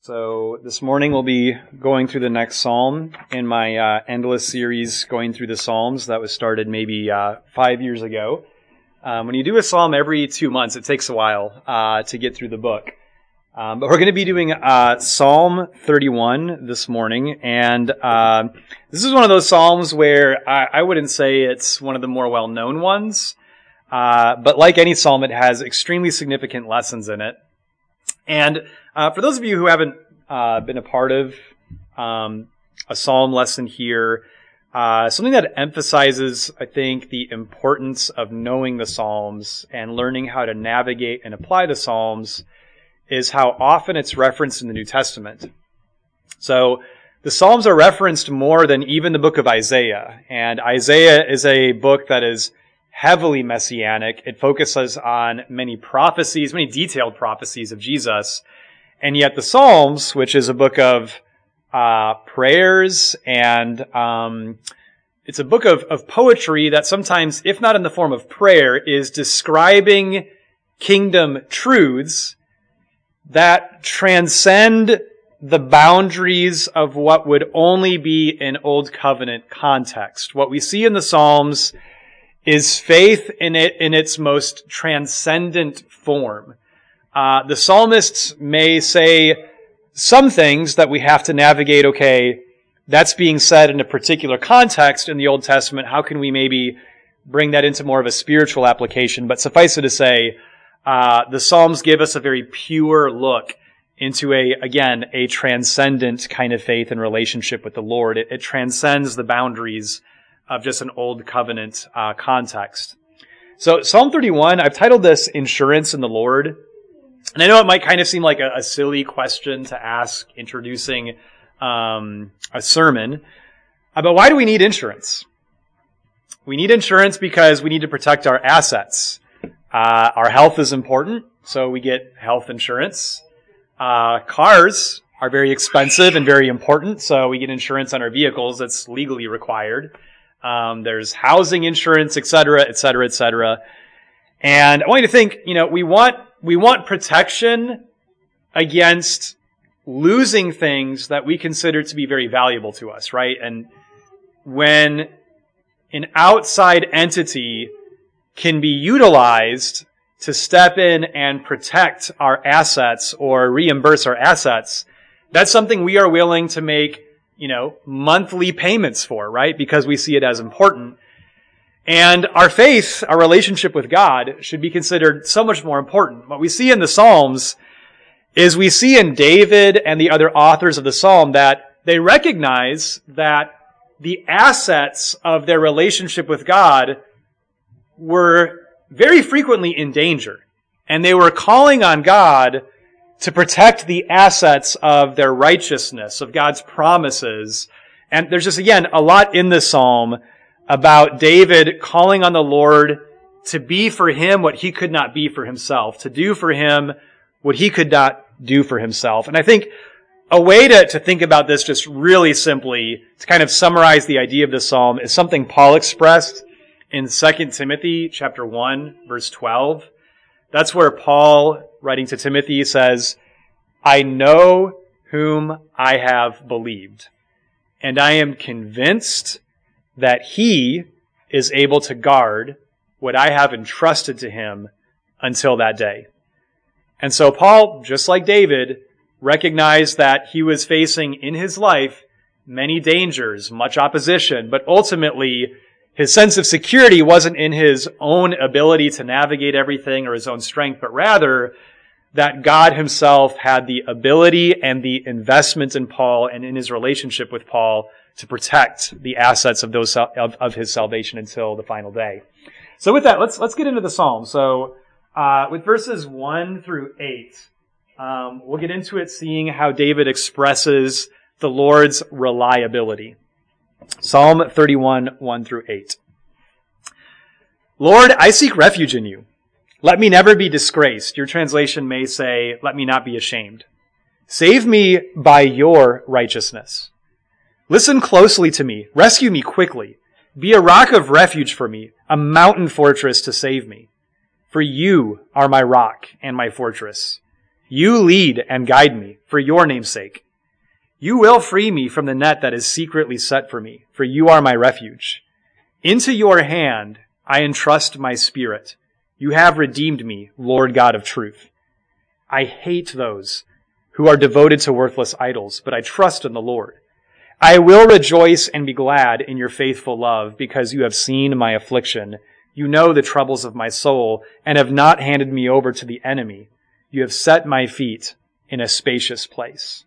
So this morning we'll be going through the next psalm in my endless series going through the Psalms that was started maybe 5 years ago. When you do a psalm every 2 months, it takes a while to get through the book. But we're going to be doing Psalm 31 this morning, and this is one of those psalms where I wouldn't say it's one of the more well-known ones, but like any psalm, it has extremely significant lessons in it. And for those of you who haven't been a part of a psalm lesson here, something that emphasizes, I think, the importance of knowing the Psalms and learning how to navigate and apply the Psalms is how often it's referenced in the New Testament. So the Psalms are referenced more than even the book of Isaiah. And Isaiah is a book that is heavily messianic. It focuses on many prophecies, many detailed prophecies of Jesus. And yet the Psalms, which is a book of prayers and it's a book of poetry that sometimes, if not in the form of prayer, is describing kingdom truths that transcend the boundaries of what would only be an Old Covenant context. What we see in the Psalms is faith in its most transcendent form. The psalmists may say some things that we have to navigate, okay, that's being said in a particular context in the Old Testament. How can we maybe bring that into more of a spiritual application? But suffice it to say, the Psalms give us a very pure look into a transcendent kind of faith and relationship with the Lord. It transcends the boundaries of just an Old Covenant context. So Psalm 31, I've titled this Insurance in the Lord. And I know it might kind of seem like a silly question to ask introducing a sermon, but why do we need insurance? We need insurance because we need to protect our assets. Our health is important, so we get health insurance. Cars are very expensive and very important, so we get insurance on our vehicles that's legally required. There's housing insurance, et cetera, et cetera, et cetera. And I want you to think, we want protection against losing things that we consider to be very valuable to us, right? And when an outside entity can be utilized to step in and protect our assets or reimburse our assets, that's something we are willing to make monthly payments for, right? Because we see it as important. And our faith, our relationship with God, should be considered so much more important. What we see in the Psalms is we see in David and the other authors of the Psalm that they recognize that the assets of their relationship with God were very frequently in danger. And they were calling on God to protect the assets of their righteousness, of God's promises. And there's just, again, a lot in this psalm about David calling on the Lord to be for him what he could not be for himself, to do for him what he could not do for himself. And I think a way to think about this just really simply, to kind of summarize the idea of this psalm, is something Paul expressed in 2 Timothy chapter 1, verse 12. That's where Paul, writing to Timothy, says, "I know whom I have believed, and I am convinced that he is able to guard what I have entrusted to him until that day." And so Paul, just like David, recognized that he was facing in his life many dangers, much opposition, but ultimately his sense of security wasn't in his own ability to navigate everything or his own strength, but rather that God himself had the ability and the investment in Paul and in his relationship with Paul to protect the assets of those of his salvation until the final day. So with that, let's get into the psalm. So with verses 1 through 8, we'll get into it seeing how David expresses the Lord's reliability. Psalm 31, 1 through 8. Lord, I seek refuge in you. Let me never be disgraced. Your translation may say, let me not be ashamed. Save me by your righteousness. Listen closely to me. Rescue me quickly. Be a rock of refuge for me, a mountain fortress to save me. For you are my rock and my fortress. You lead and guide me for your name's sake. You will free me from the net that is secretly set for me, for you are my refuge. Into your hand I entrust my spirit. You have redeemed me, Lord God of truth. I hate those who are devoted to worthless idols, but I trust in the Lord. I will rejoice and be glad in your faithful love, because you have seen my affliction. You know the troubles of my soul, and have not handed me over to the enemy. You have set my feet in a spacious place.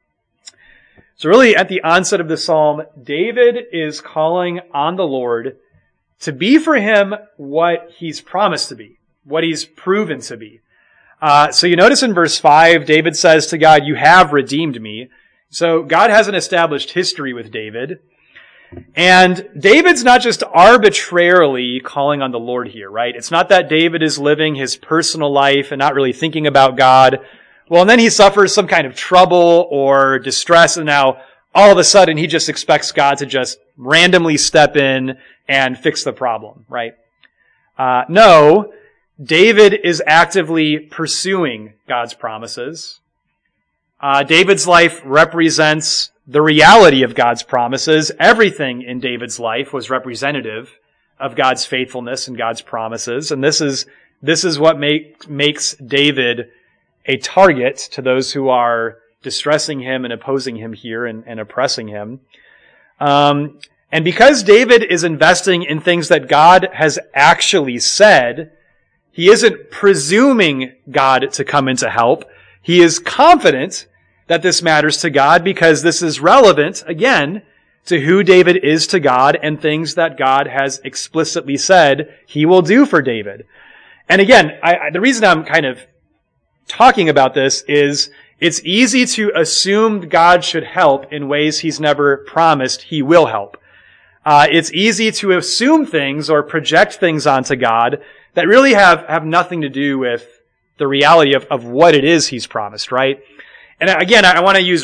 So really, at the onset of the psalm, David is calling on the Lord to be for him what he's promised to be, what he's proven to be. So you notice in verse 5, David says to God, you have redeemed me. So God has an established history with David. And David's not just arbitrarily calling on the Lord here, right? It's not that David is living his personal life and not really thinking about God. Well, and then he suffers some kind of trouble or distress, and now all of a sudden he just expects God to just randomly step in and fix the problem, right? No, David is actively pursuing God's promises. David's life represents the reality of God's promises. Everything in David's life was representative of God's faithfulness and God's promises. And this is what makes David a target to those who are distressing him and opposing him here and oppressing him. And because David is investing in things that God has actually said, he isn't presuming God to come in to help. He is confident that this matters to God because this is relevant, again, to who David is to God and things that God has explicitly said he will do for David. And again, the reason I'm kind of talking about this is it's easy to assume God should help in ways he's never promised he will help. It's easy to assume things or project things onto God that really have nothing to do with the reality of what it is he's promised, right? And again, I want to use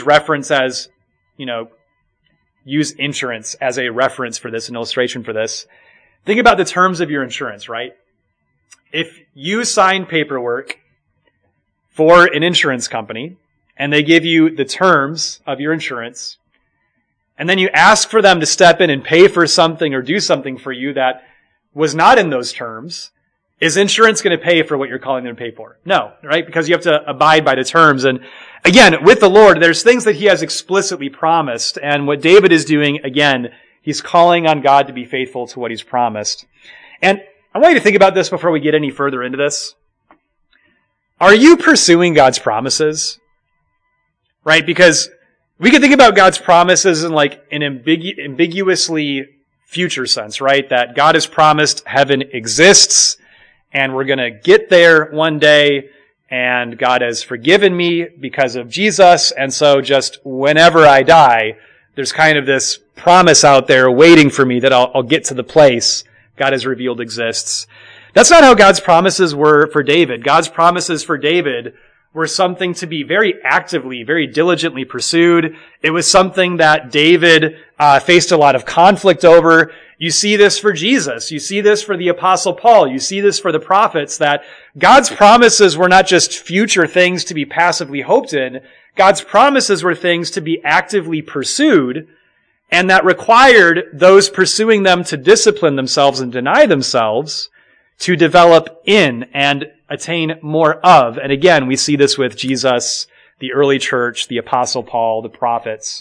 use insurance as a reference for this, an illustration for this. Think about the terms of your insurance, right? If you sign paperwork for an insurance company and they give you the terms of your insurance, and then you ask for them to step in and pay for something or do something for you that was not in those terms, is insurance going to pay for what you're calling them to pay for? No, right? Because you have to abide by the terms. And again, with the Lord, there's things that he has explicitly promised. And what David is doing, again, he's calling on God to be faithful to what he's promised. And I want you to think about this before we get any further into this. Are you pursuing God's promises? Right? Because we can think about God's promises in like an ambiguously future sense, right? That God has promised heaven exists, and we're going to get there one day, and God has forgiven me because of Jesus, and so just whenever I die, there's kind of this promise out there waiting for me that I'll get to the place God has revealed exists. That's not how God's promises were for David. God's promises for David were something to be very actively, very diligently pursued. It was something that David faced a lot of conflict over. You see this for Jesus. You see this for the Apostle Paul. You see this for the prophets, that God's promises were not just future things to be passively hoped in. God's promises were things to be actively pursued, and that required those pursuing them to discipline themselves and deny themselves to develop in and attain more of. And again, we see this with Jesus, the early church, the Apostle Paul, the prophets.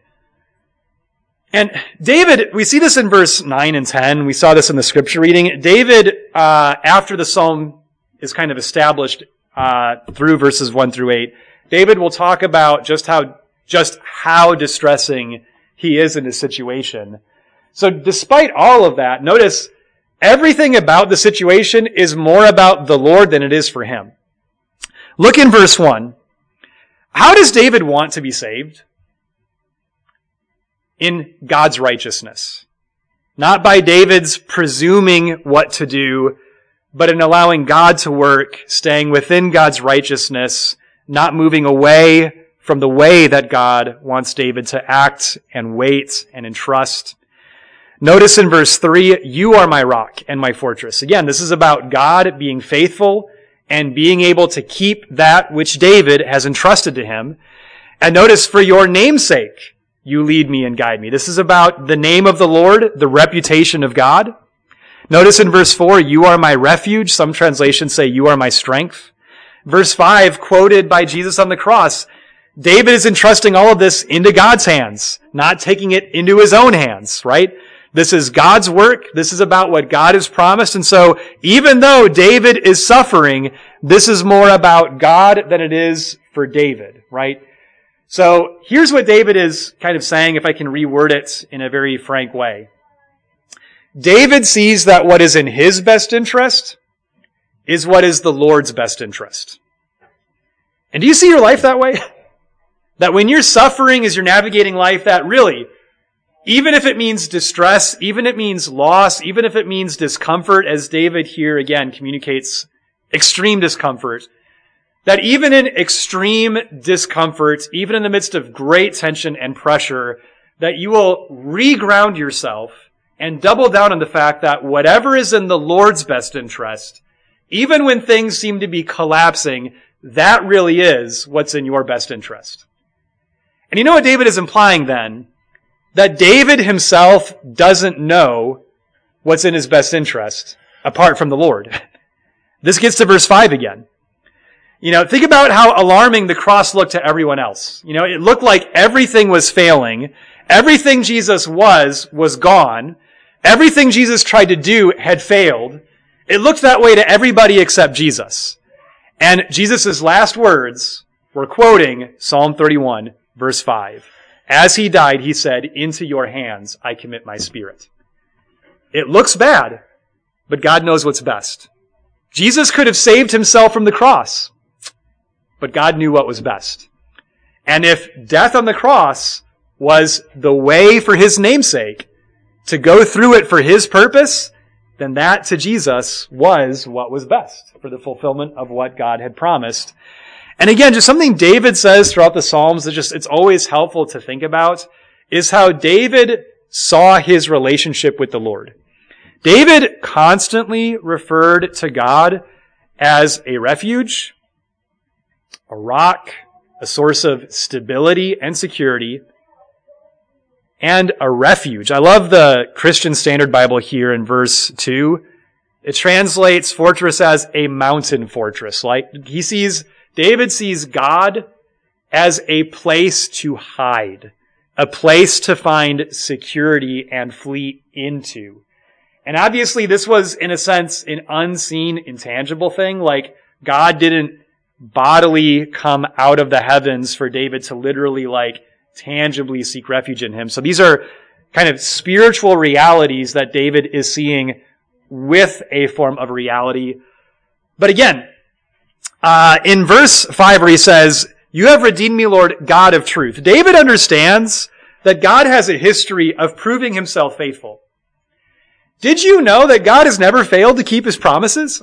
And David, we see this in verse 9 and 10. We saw this in the scripture reading. David, after the psalm is kind of established through verses 1 through 8, David will talk about just how distressing he is in his situation. So despite all of that, notice everything about the situation is more about the Lord than it is for him. Look in verse 1. How does David want to be saved? In God's righteousness. Not by David's presuming what to do, but in allowing God to work, staying within God's righteousness, not moving away from the way that God wants David to act and wait and entrust. Notice in verse 3, you are my rock and my fortress. Again, this is about God being faithful and being able to keep that which David has entrusted to him. And notice, for your name's sake, you lead me and guide me. This is about the name of the Lord, the reputation of God. Notice in verse 4, you are my refuge. Some translations say you are my strength. Verse 5, quoted by Jesus on the cross, David is entrusting all of this into God's hands, not taking it into his own hands, right? This is God's work. This is about what God has promised. And so even though David is suffering, this is more about God than it is for David, right? So here's what David is kind of saying, if I can reword it in a very frank way. David sees that what is in his best interest is what is the Lord's best interest. And do you see your life that way? That when you're suffering as you're navigating life, that really, even if it means distress, even if it means loss, even if it means discomfort, as David here again communicates extreme discomfort, that even in extreme discomfort, even in the midst of great tension and pressure, that you will reground yourself and double down on the fact that whatever is in the Lord's best interest, even when things seem to be collapsing, that really is what's in your best interest. And you know what David is implying then? That David himself doesn't know what's in his best interest apart from the Lord. This gets to verse 5 again. Think about how alarming the cross looked to everyone else. It looked like everything was failing. Everything Jesus was gone. Everything Jesus tried to do had failed. It looked that way to everybody except Jesus. And Jesus' last words were quoting Psalm 31, verse 5. As he died, he said, into your hands I commit my spirit. It looks bad, but God knows what's best. Jesus could have saved himself from the cross, but God knew what was best. And if death on the cross was the way for his namesake to go through it for his purpose, then that to Jesus was what was best for the fulfillment of what God had promised. And again, just something David says throughout the Psalms that it's always helpful to think about is how David saw his relationship with the Lord. David constantly referred to God as a refuge, a rock, a source of stability and security, and a refuge. I love the Christian Standard Bible here in verse 2. It translates fortress as a mountain fortress. Like David sees God as a place to hide, a place to find security and flee into. And obviously this was, in a sense, an unseen, intangible thing. Like, God didn't bodily come out of the heavens for David to literally, tangibly seek refuge in him. So these are kind of spiritual realities that David is seeing with a form of reality. But again, in verse 5 where he says, you have redeemed me, Lord, God of truth. David understands that God has a history of proving himself faithful. Did you know that God has never failed to keep his promises?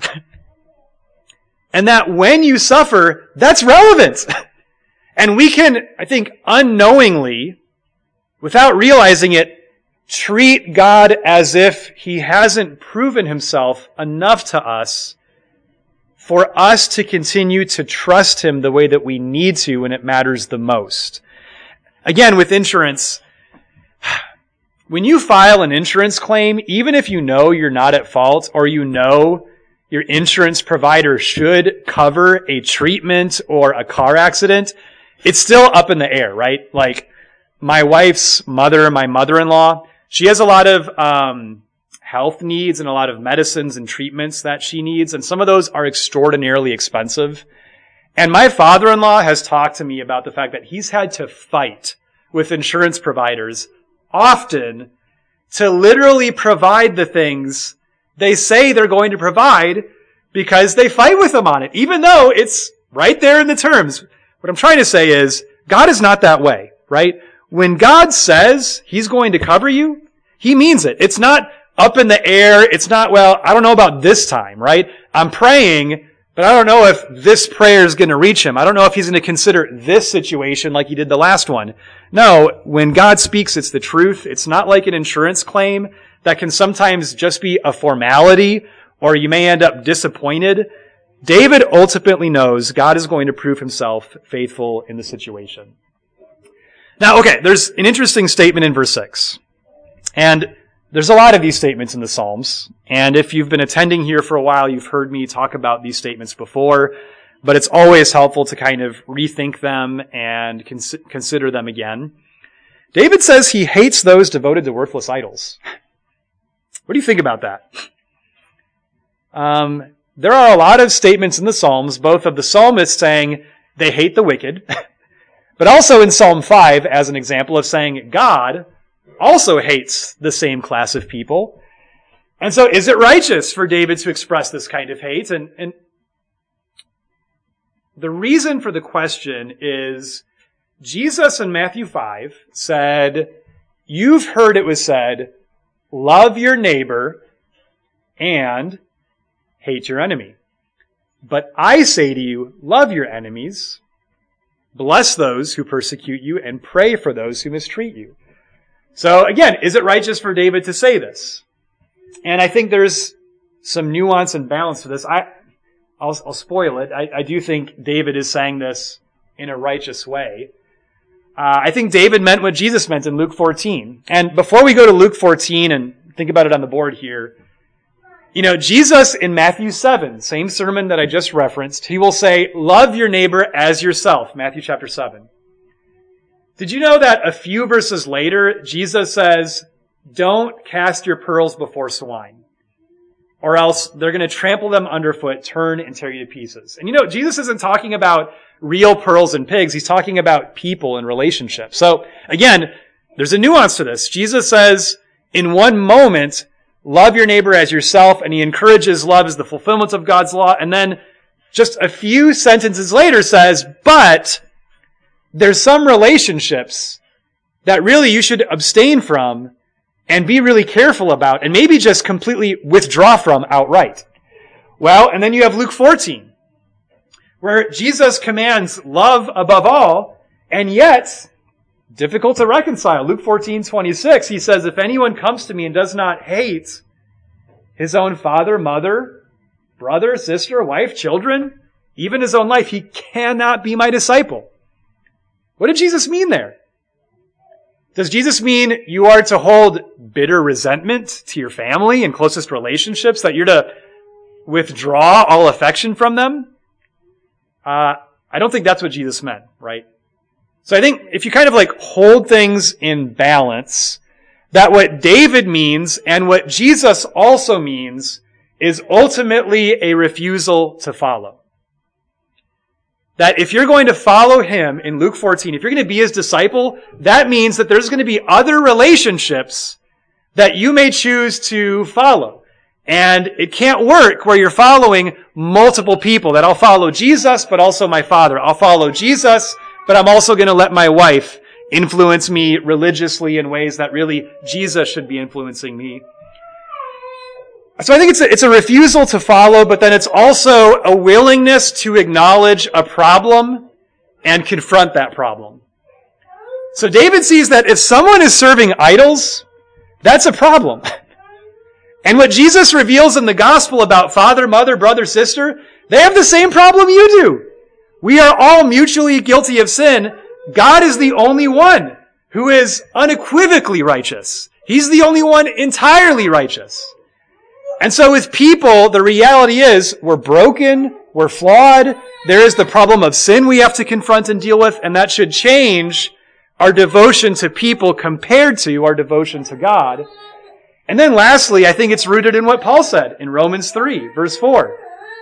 And that when you suffer, that's relevant. And we can, I think, unknowingly, without realizing it, treat God as if he hasn't proven himself enough to us for us to continue to trust him the way that we need to when it matters the most. Again, with insurance, when you file an insurance claim, even if you know you're not at fault or you know your insurance provider should cover a treatment or a car accident, it's still up in the air, right? Like, my wife's mother, my mother-in-law, she has a lot of health needs and a lot of medicines and treatments that she needs, and some of those are extraordinarily expensive. And my father-in-law has talked to me about the fact that he's had to fight with insurance providers often to literally provide the things they say they're going to provide because they fight with them on it, even though it's right there in the terms. What I'm trying to say is, God is not that way, right? When God says he's going to cover you, he means it. It's not up in the air. It's not, well, I don't know about this time, right? I'm praying, but I don't know if this prayer is going to reach him. I don't know if he's going to consider this situation like he did the last one. No, when God speaks, it's the truth. It's not like an insurance claim that can sometimes just be a formality, or you may end up disappointed. David ultimately knows God is going to prove himself faithful in the situation. Now, okay, there's an interesting statement in verse 6. And there's a lot of these statements in the Psalms. And if you've been attending here for a while, you've heard me talk about these statements before. But it's always helpful to kind of rethink them and consider them again. David says he hates those devoted to worthless idols. What do you think about that? There are a lot of statements in the Psalms, both of the psalmist saying they hate the wicked, but also in Psalm 5 as an example of saying God also hates the same class of people. And so is it righteous for David to express this kind of hate? And the reason for the question is Jesus in Matthew 5 said, you've heard it was said, love your neighbor and hate your enemy. But I say to you, love your enemies, bless those who persecute you, and pray for those who mistreat you. So again, is it righteous for David to say this? And I think there's some nuance and balance to this. I'll spoil it. I do think David is saying this in a righteous way. I think David meant what Jesus meant in Luke 14. And before we go to Luke 14 and think about it on the board here, Jesus in Matthew 7, same sermon that I just referenced, he will say, love your neighbor as yourself, Matthew chapter 7. Did you know that a few verses later, Jesus says, don't cast your pearls before swine, or else they're going to trample them underfoot, turn and tear you to pieces. And Jesus isn't talking about real pearls and pigs. He's talking about people and relationships. So again, there's a nuance to this. Jesus says, in one moment, love your neighbor as yourself, and he encourages love as the fulfillment of God's law. And then just a few sentences later says, but there's some relationships that really you should abstain from and be really careful about, and maybe just completely withdraw from outright. Well, and then you have Luke 14, where Jesus commands love above all, and yet difficult to reconcile. Luke 14:26, he says, if anyone comes to me and does not hate his own father, mother, brother, sister, wife, children, even his own life, he cannot be my disciple. What did Jesus mean there? Does Jesus mean you are to hold bitter resentment to your family and closest relationships, that you're to withdraw all affection from them? I don't think that's what Jesus meant, right? So I think if you kind of hold things in balance, that what David means and what Jesus also means is ultimately a refusal to follow. That if you're going to follow him in Luke 14, if you're going to be his disciple, that means that there's going to be other relationships that you may choose to follow. And it can't work where you're following multiple people, that I'll follow Jesus, but also my father. I'll follow Jesus, but I'm also going to let my wife influence me religiously in ways that really Jesus should be influencing me. So I think it's a refusal to follow, but then it's also a willingness to acknowledge a problem and confront that problem. So David sees that if someone is serving idols, that's a problem. And what Jesus reveals in the gospel about father, mother, brother, sister, they have the same problem you do. We are all mutually guilty of sin. God is the only one who is unequivocally righteous. He's the only one entirely righteous. And so with people, the reality is we're broken, we're flawed, there is the problem of sin we have to confront and deal with, and that should change our devotion to people compared to our devotion to God. And then lastly, I think it's rooted in what Paul said in Romans 3, verse 4.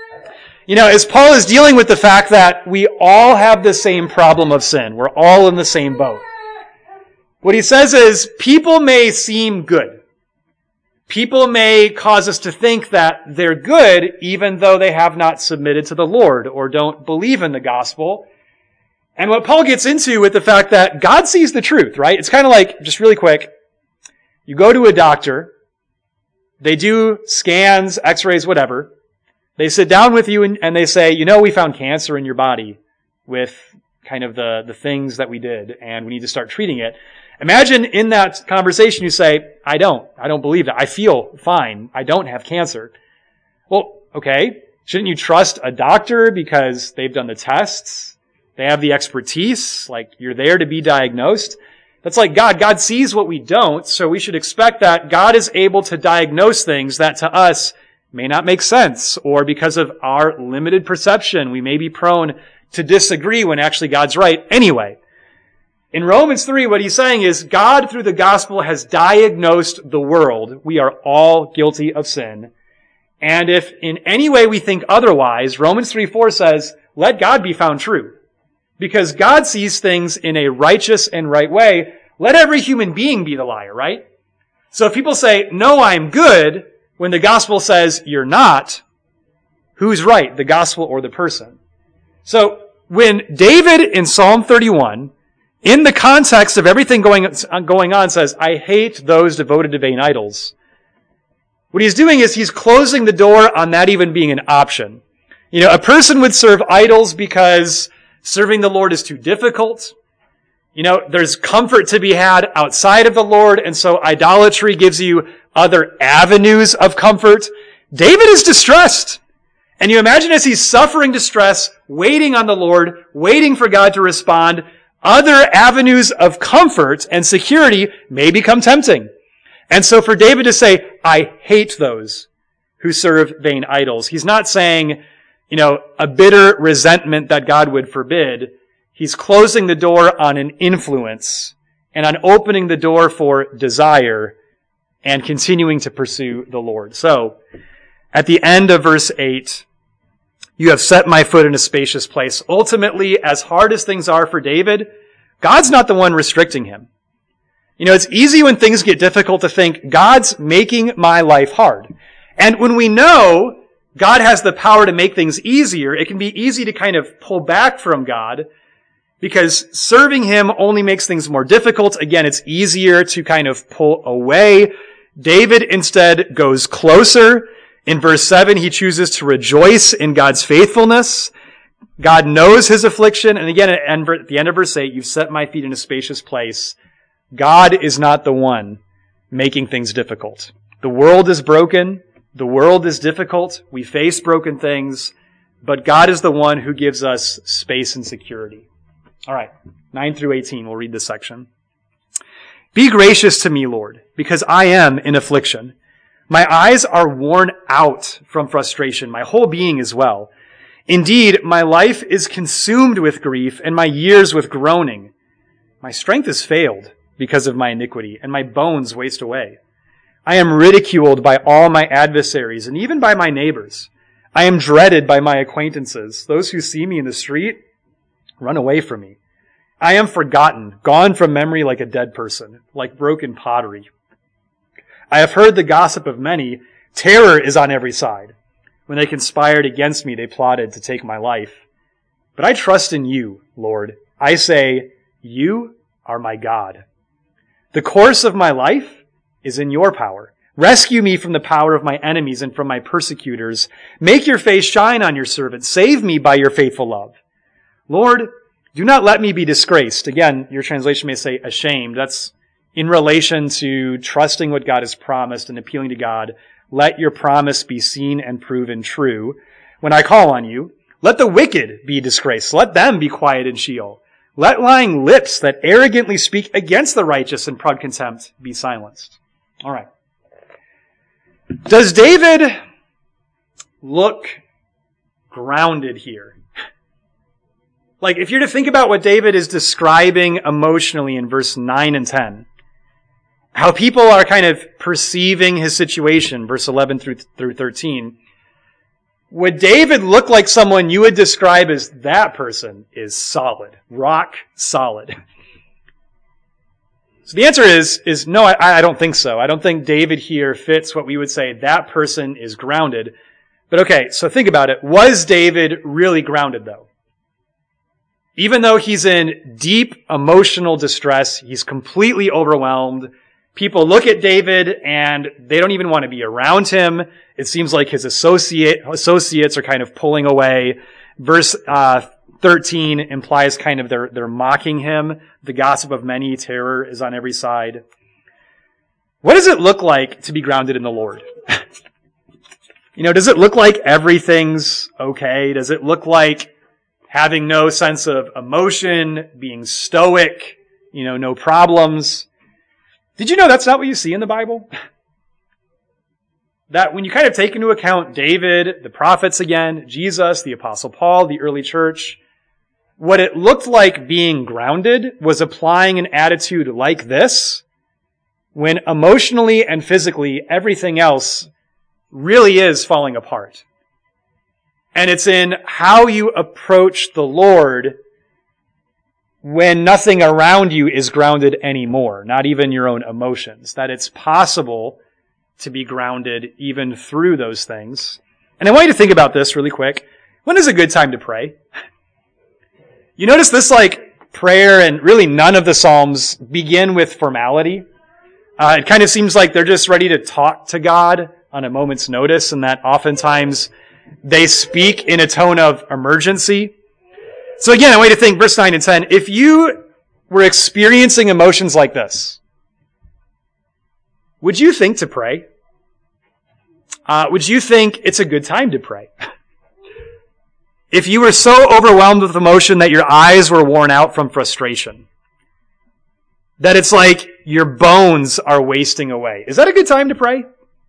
As Paul is dealing with the fact that we all have the same problem of sin, we're all in the same boat. What he says is, people may seem good. People may cause us to think that they're good even though they have not submitted to the Lord or don't believe in the gospel. And what Paul gets into with the fact that God sees the truth, right? It's kind of like, just really quick, you go to a doctor, they do scans, x-rays, whatever. They sit down with you and they say, we found cancer in your body with kind of the things that we did, and we need to start treating it. Imagine in that conversation you say, I don't believe that. I feel fine. I don't have cancer. Well, okay. Shouldn't you trust a doctor because they've done the tests? They have the expertise, like you're there to be diagnosed. That's like God. God sees what we don't, so we should expect that God is able to diagnose things that to us may not make sense, or because of our limited perception, we may be prone to disagree when actually God's right anyway. In Romans 3, what he's saying is God, through the gospel, has diagnosed the world. We are all guilty of sin. And if in any way we think otherwise, Romans 3:4 says, let God be found true. Because God sees things in a righteous and right way, let every human being be the liar, right? So if people say, no, I'm good, when the gospel says you're not, who's right, the gospel or the person? So when David in Psalm 31, in the context of everything going on, says, I hate those devoted to vain idols, what he's doing is he's closing the door on that even being an option. You know, a person would serve idols because serving the Lord is too difficult. You know, there's comfort to be had outside of the Lord, and so idolatry gives you other avenues of comfort. David is distressed. And you imagine as he's suffering distress, waiting on the Lord, waiting for God to respond, other avenues of comfort and security may become tempting. And so for David to say, I hate those who serve vain idols, he's not saying, you know, a bitter resentment that God would forbid. He's closing the door on an influence and on opening the door for desire and continuing to pursue the Lord. So, at the end of verse 8, you have set my foot in a spacious place. Ultimately, as hard as things are for David, God's not the one restricting him. You know, it's easy when things get difficult to think, God's making my life hard. And when we know God has the power to make things easier, it can be easy to kind of pull back from God because serving him only makes things more difficult. Again, it's easier to kind of pull away. David instead goes closer. In verse 7, he chooses to rejoice in God's faithfulness. God knows his affliction. And again, at the end of verse 8, you've set my feet in a spacious place. God is not the one making things difficult. The world is broken. The world is difficult. We face broken things. But God is the one who gives us space and security. All right, 9 through 18, we'll read this section. Be gracious to me, Lord, because I am in affliction. My eyes are worn out from frustration, my whole being as well. Indeed, my life is consumed with grief and my years with groaning. My strength has failed because of my iniquity, and my bones waste away. I am ridiculed by all my adversaries and even by my neighbors. I am dreaded by my acquaintances. Those who see me in the street run away from me. I am forgotten, gone from memory like a dead person, like broken pottery. I have heard the gossip of many. Terror is on every side. When they conspired against me, they plotted to take my life. But I trust in you, Lord. I say, you are my God. The course of my life is in your power. Rescue me from the power of my enemies and from my persecutors. Make your face shine on your servant. Save me by your faithful love. Lord, do not let me be disgraced. Again, your translation may say ashamed. That's in relation to trusting what God has promised and appealing to God. Let your promise be seen and proven true. When I call on you, let the wicked be disgraced. Let them be quiet in Sheol. Let lying lips that arrogantly speak against the righteous in proud contempt be silenced. All right. Does David look grounded here? Like, if you're to think about what David is describing emotionally in verse 9 and 10, how people are kind of perceiving his situation, verse 11 through 13, would David look like someone you would describe as that person is solid, rock solid? So the answer is no, I don't think so. I don't think David here fits what we would say that person is grounded. But okay, so think about it. Was David really grounded though? Even though he's in deep emotional distress, he's completely overwhelmed. People look at David and they don't even want to be around him. It seems like his associates are kind of pulling away. Verse 13 implies kind of they're mocking him. The gossip of many, terror is on every side. What does it look like to be grounded in the Lord? Does it look like everything's okay? Does it look like having no sense of emotion, being stoic, no problems? Did you know that's not what you see in the Bible? That when you kind of take into account David, the prophets again, Jesus, the Apostle Paul, the early church, what it looked like being grounded was applying an attitude like this, when emotionally and physically everything else really is falling apart. And it's in how you approach the Lord when nothing around you is grounded anymore, not even your own emotions, that it's possible to be grounded even through those things. And I want you to think about this really quick. When is a good time to pray? You notice this prayer, and really none of the Psalms begin with formality. It kind of seems like they're just ready to talk to God on a moment's notice, and that oftentimes they speak in a tone of emergency. So again, I want you to think, verse 9 and 10, if you were experiencing emotions like this, would you think to pray? Would you think it's a good time to pray? If you were so overwhelmed with emotion that your eyes were worn out from frustration, that it's like your bones are wasting away, is that a good time to pray?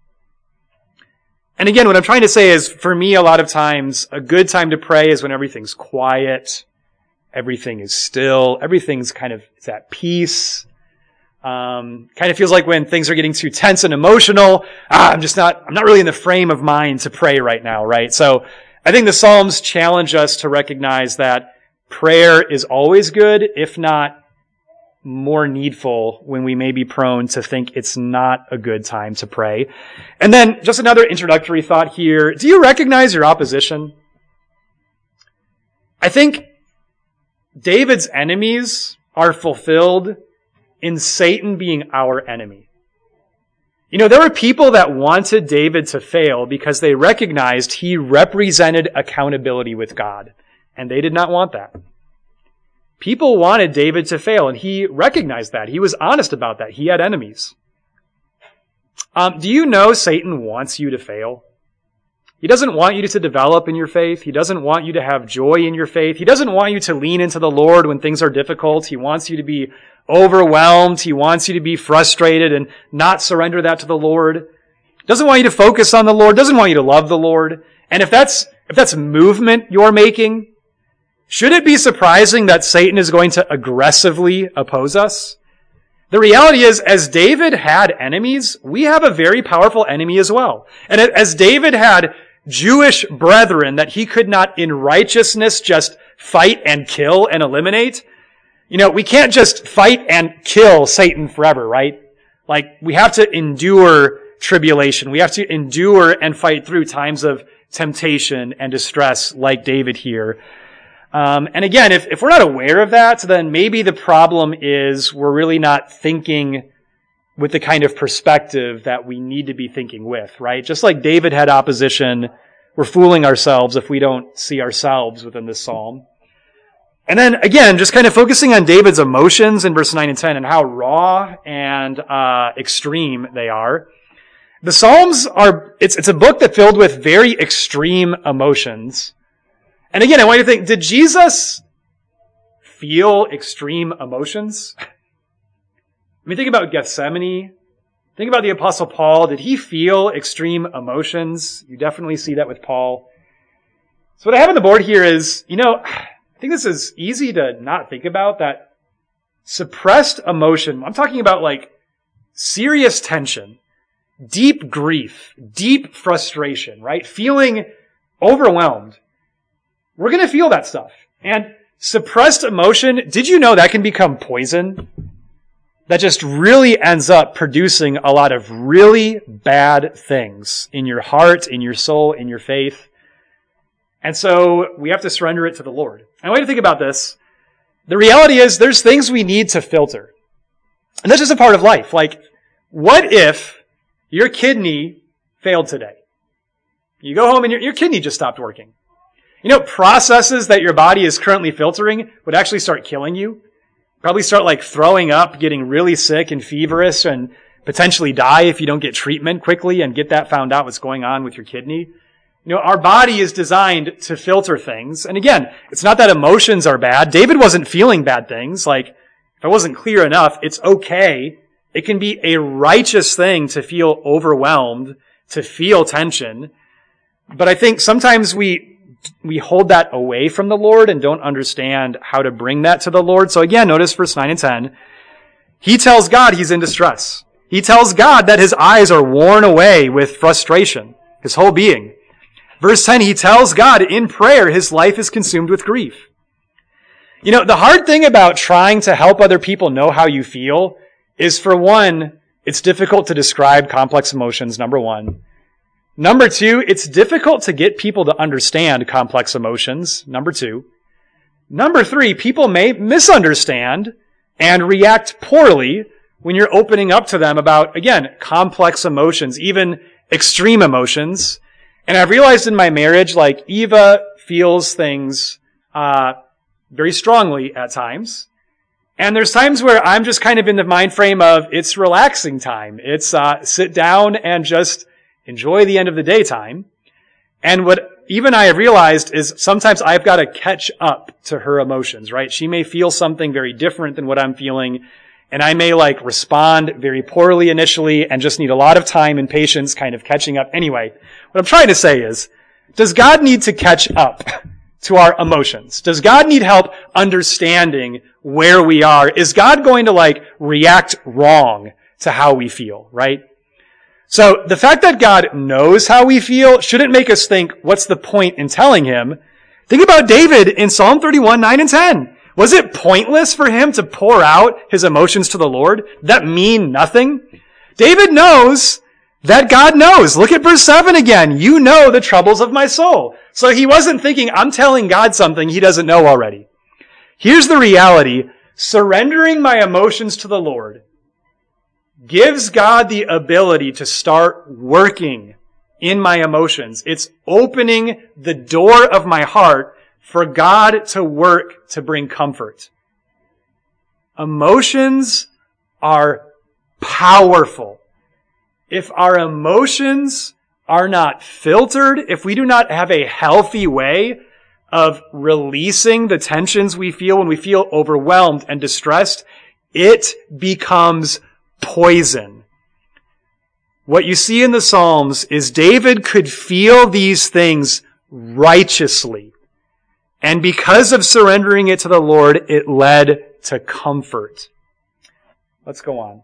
And again, what I'm trying to say is, for me, a lot of times, a good time to pray is when everything's quiet, everything is still, everything's it's at peace. Kind of feels like when things are getting too tense and emotional, I'm not really in the frame of mind to pray right now, right? So I think the Psalms challenge us to recognize that prayer is always good, if not more needful, when we may be prone to think it's not a good time to pray. And then just another introductory thought here. Do you recognize your opposition? I think David's enemies are fulfilled in Satan being our enemy. There were people that wanted David to fail because they recognized he represented accountability with God, and they did not want that. People wanted David to fail, and he recognized that. He was honest about that. He had enemies. Do you know Satan wants you to fail? He doesn't want you to develop in your faith. He doesn't want you to have joy in your faith. He doesn't want you to lean into the Lord when things are difficult. He wants you to be overwhelmed. He wants you to be frustrated and not surrender that to the Lord. Doesn't want you to focus on the Lord. Doesn't want you to love the Lord. And if that's movement you're making, should it be surprising that Satan is going to aggressively oppose us? The reality is, as David had enemies, we have a very powerful enemy as well. And as David had Jewish brethren that he could not in righteousness just fight and kill and eliminate, we can't just fight and kill Satan forever, right? We have to endure tribulation. We have to endure and fight through times of temptation and distress like David here. And again, if we're not aware of that, then maybe the problem is we're really not thinking with the kind of perspective that we need to be thinking with, right? Just like David had opposition, we're fooling ourselves if we don't see ourselves within this psalm. And then again, just kind of focusing on David's emotions in verse 9 and 10 and how raw and extreme they are. The Psalms it's a book that's filled with very extreme emotions. And again, I want you to think, did Jesus feel extreme emotions? Think about Gethsemane. Think about the Apostle Paul. Did he feel extreme emotions? You definitely see that with Paul. So what I have on the board here is, I think this is easy to not think about, that suppressed emotion. I'm talking about serious tension, deep grief, deep frustration, right? Feeling overwhelmed. We're going to feel that stuff. And suppressed emotion, did you know that can become poison? That just really ends up producing a lot of really bad things in your heart, in your soul, in your faith. And so we have to surrender it to the Lord. And I want you to think about this. The reality is there's things we need to filter. And that's just a part of life. What if your kidney failed today? You go home and your kidney just stopped working. Processes that your body is currently filtering would actually start killing you. Probably start throwing up, getting really sick and feverish, and potentially die if you don't get treatment quickly and get that found out what's going on with your kidney. Our body is designed to filter things. And again, it's not that emotions are bad. David wasn't feeling bad things. Like, if I wasn't clear enough, it's okay. It can be a righteous thing to feel overwhelmed, to feel tension. But I think sometimes we hold that away from the Lord and don't understand how to bring that to the Lord. So again, notice verse 9 and 10. He tells God he's in distress. He tells God that his eyes are worn away with frustration, his whole being. Verse 10, he tells God in prayer his life is consumed with grief. The hard thing about trying to help other people know how you feel is, for one, it's difficult to describe complex emotions, number one. Number two, it's difficult to get people to understand complex emotions, number two. Number three, people may misunderstand and react poorly when you're opening up to them about, again, complex emotions, even extreme emotions. And I've realized in my marriage, like, Eva feels things very strongly at times. And there's times where I'm just kind of in the mind frame of it's relaxing time. It's sit down and just enjoy the end of the day time. And what Eva and I have realized is sometimes I've got to catch up to her emotions, right? She may feel something very different than what I'm feeling. And I may respond very poorly initially and just need a lot of time and patience kind of catching up. Anyway, what I'm trying to say is, does God need to catch up to our emotions? Does God need help understanding where we are? Is God going to react wrong to how we feel, right? So the fact that God knows how we feel shouldn't make us think, what's the point in telling him? Think about David in Psalm 31, 9 and 10. Was it pointless for him to pour out his emotions to the Lord? That mean nothing? David knows that God knows. Look at verse 7 again. You know the troubles of my soul. So he wasn't thinking, I'm telling God something he doesn't know already. Here's the reality. Surrendering my emotions to the Lord gives God the ability to start working in my emotions. It's opening the door of my heart for God to work to bring comfort. Emotions are powerful. If our emotions are not filtered, if we do not have a healthy way of releasing the tensions we feel when we feel overwhelmed and distressed, it becomes poison. What you see in the Psalms is David could feel these things righteously. And because of surrendering it to the Lord, it led to comfort. Let's go on.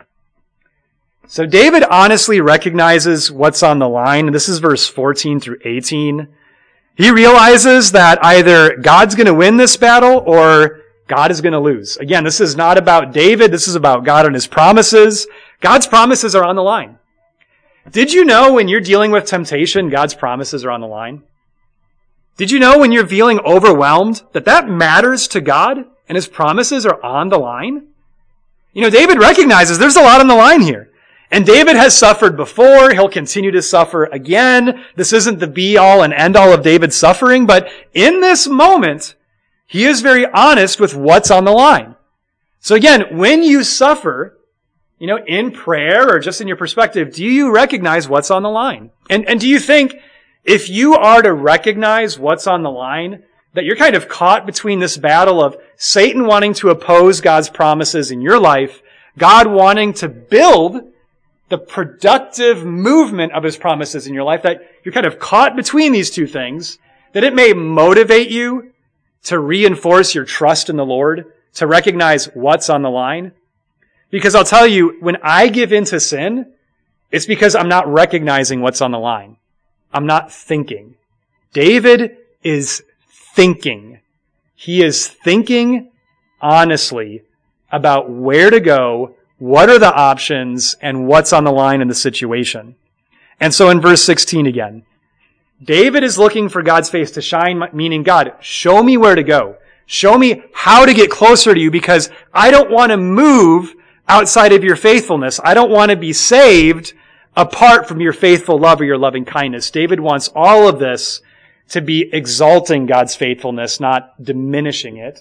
So David honestly recognizes what's on the line. This is verse 14 through 18. He realizes that either God's going to win this battle or God is going to lose. Again, this is not about David. This is about God and his promises. God's promises are on the line. Did you know when you're dealing with temptation, God's promises are on the line? Did you know when you're feeling overwhelmed that matters to God and his promises are on the line? David recognizes there's a lot on the line here. And David has suffered before. He'll continue to suffer again. This isn't the be-all and end-all of David's suffering, but in this moment, he is very honest with what's on the line. So again, when you suffer, in prayer or just in your perspective, do you recognize what's on the line? And do you think if you are to recognize what's on the line, that you're kind of caught between this battle of Satan wanting to oppose God's promises in your life, God wanting to build the productive movement of his promises in your life, that you're kind of caught between these two things, that it may motivate you to reinforce your trust in the Lord, to recognize what's on the line? Because I'll tell you, when I give in to sin, it's because I'm not recognizing what's on the line. I'm not thinking. David is thinking. He is thinking honestly about where to go, what are the options, and what's on the line in the situation. And so in verse 16 again, David is looking for God's face to shine, meaning, God, show me where to go. Show me how to get closer to you, because I don't want to move outside of your faithfulness. I don't want to be saved apart from your faithful love or your loving kindness. David wants all of this to be exalting God's faithfulness, not diminishing it.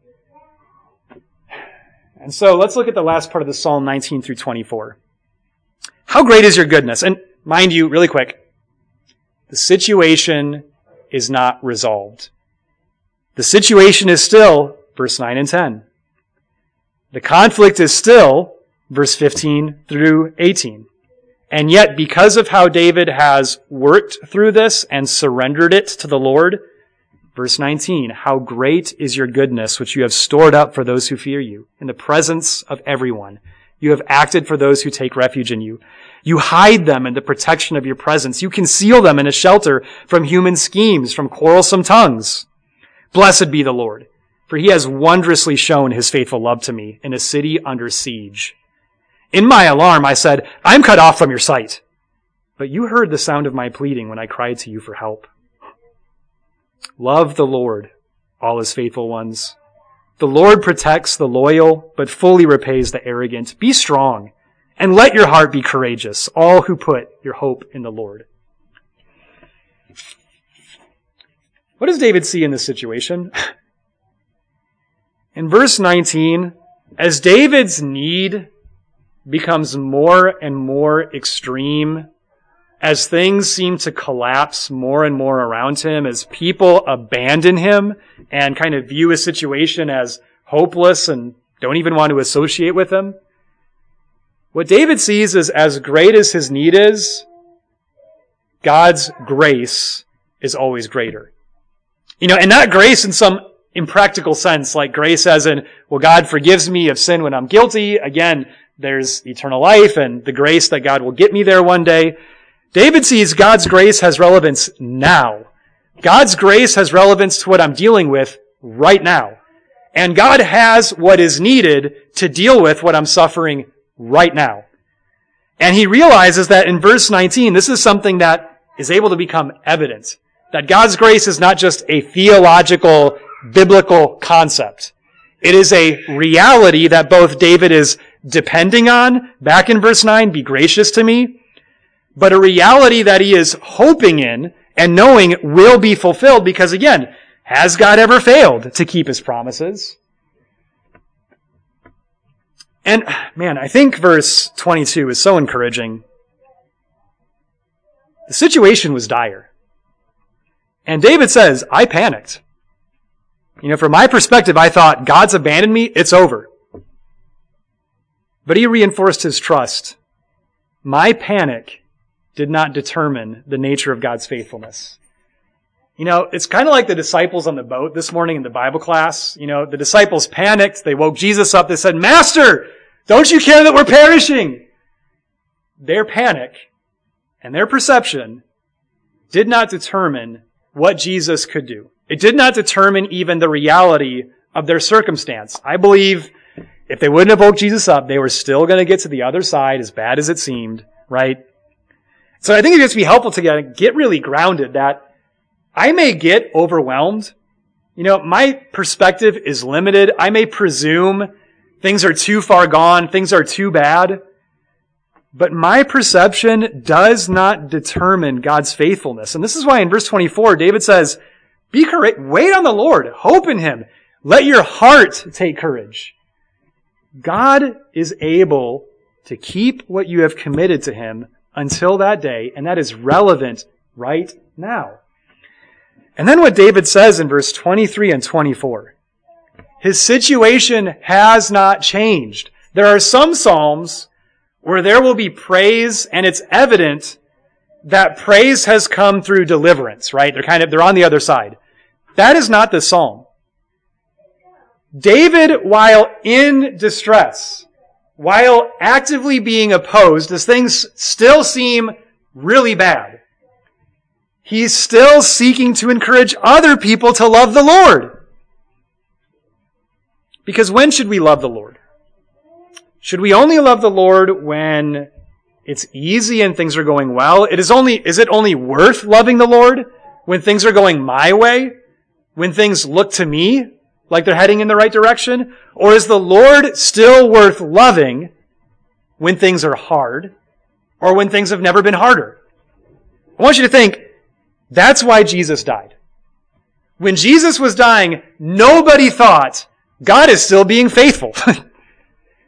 And so let's look at the last part of the Psalm 19 through 24. How great is your goodness? And mind you, really quick, the situation is not resolved. The situation is still verse 9 and 10. The conflict is still verse 15 through 18. And yet, because of how David has worked through this and surrendered it to the Lord, verse 19, how great is your goodness, which you have stored up for those who fear you, in the presence of everyone. You have acted for those who take refuge in you. You hide them in the protection of your presence. You conceal them in a shelter from human schemes, from quarrelsome tongues. Blessed be the Lord, for he has wondrously shown his faithful love to me in a city under siege. In my alarm, I said, I'm cut off from your sight. But you heard the sound of my pleading when I cried to you for help. Love the Lord, all his faithful ones. The Lord protects the loyal, but fully repays the arrogant. Be strong, and let your heart be courageous, all who put your hope in the Lord. What does David see in this situation? In verse 19, as David's need becomes more and more extreme, as things seem to collapse more and more around him, as people abandon him and kind of view his situation as hopeless and don't even want to associate with him, what David sees is, as great as his need is, God's grace is always greater. And not grace in some impractical sense, like grace as in, well, God forgives me of sin when I'm guilty. Again, there's eternal life and the grace that God will get me there one day. David sees God's grace has relevance now. God's grace has relevance to what I'm dealing with right now. And God has what is needed to deal with what I'm suffering right now. And he realizes that in verse 19, this is something that is able to become evident. That God's grace is not just a theological, biblical concept. It is a reality that both David is depending on, back in verse 9, be gracious to me, but a reality that he is hoping in and knowing will be fulfilled because, again, has God ever failed to keep his promises? And, man, I think verse 22 is so encouraging. The situation was dire. And David says, I panicked. From my perspective, I thought, God's abandoned me, it's over. But he reinforced his trust. My panic did not determine the nature of God's faithfulness. It's kind of like the disciples on the boat this morning in the Bible class. The disciples panicked. They woke Jesus up. They said, Master, don't you care that we're perishing? Their panic and their perception did not determine what Jesus could do. It did not determine even the reality of their circumstance. I believe if they wouldn't have woke Jesus up, they were still going to get to the other side, as bad as it seemed, right? So I think it just be helpful to get really grounded that I may get overwhelmed. My perspective is limited. I may presume things are too far gone, things are too bad. But my perception does not determine God's faithfulness. And this is why in verse 24, David says, be courageous, wait on the Lord, hope in him, let your heart take courage. God is able to keep what you have committed to him until that day, and that is relevant right now. And then what David says in verse 23 and 24. His situation has not changed. There are some psalms where there will be praise, and it's evident that praise has come through deliverance, right? They're on the other side. That is not the psalm. David, while in distress, while actively being opposed, as things still seem really bad, he's still seeking to encourage other people to love the Lord. Because when should we love the Lord? Should we only love the Lord when it's easy and things are going well? Is it only worth loving the Lord when things are going my way? When things look to me like they're heading in the right direction? Or is the Lord still worth loving when things are hard or when things have never been harder? I want you to think, that's why Jesus died. When Jesus was dying, nobody thought God is still being faithful.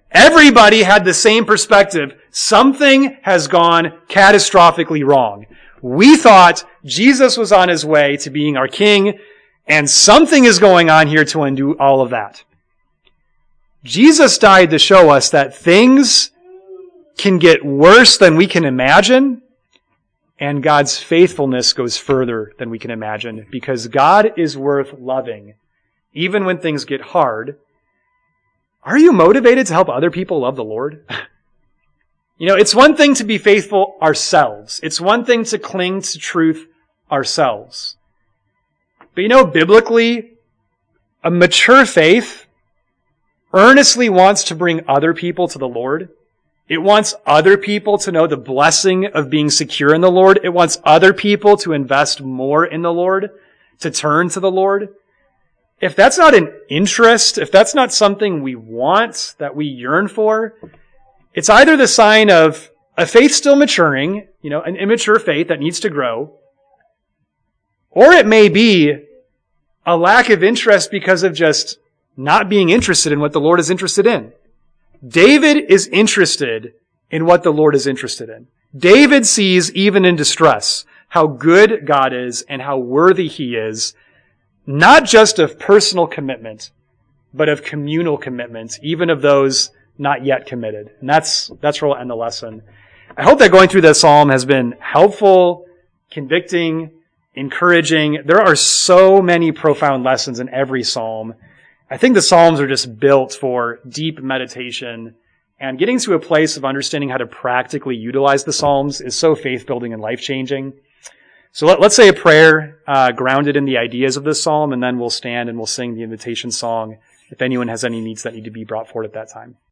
Everybody had the same perspective. Something has gone catastrophically wrong. We thought Jesus was on his way to being our king, and something is going on here to undo all of that. Jesus died to show us that things can get worse than we can imagine, and God's faithfulness goes further than we can imagine, because God is worth loving, even when things get hard. Are you motivated to help other people love the Lord? It's one thing to be faithful ourselves. It's one thing to cling to truth ourselves. But biblically, a mature faith earnestly wants to bring other people to the Lord. It wants other people to know the blessing of being secure in the Lord. It wants other people to invest more in the Lord, to turn to the Lord. If that's not an interest, if that's not something we want, that we yearn for, it's either the sign of a faith still maturing, an immature faith that needs to grow, or it may be a lack of interest because of just not being interested in what the Lord is interested in. David is interested in what the Lord is interested in. David sees, even in distress, how good God is and how worthy he is, not just of personal commitment, but of communal commitment, even of those not yet committed. And that's where we'll end the lesson. I hope that going through this psalm has been helpful, convicting, encouraging. There are so many profound lessons in every psalm. I think the Psalms are just built for deep meditation, and getting to a place of understanding how to practically utilize the Psalms is so faith-building and life-changing. So let's say a prayer grounded in the ideas of this psalm, and then we'll stand and we'll sing the invitation song if anyone has any needs that need to be brought forward at that time.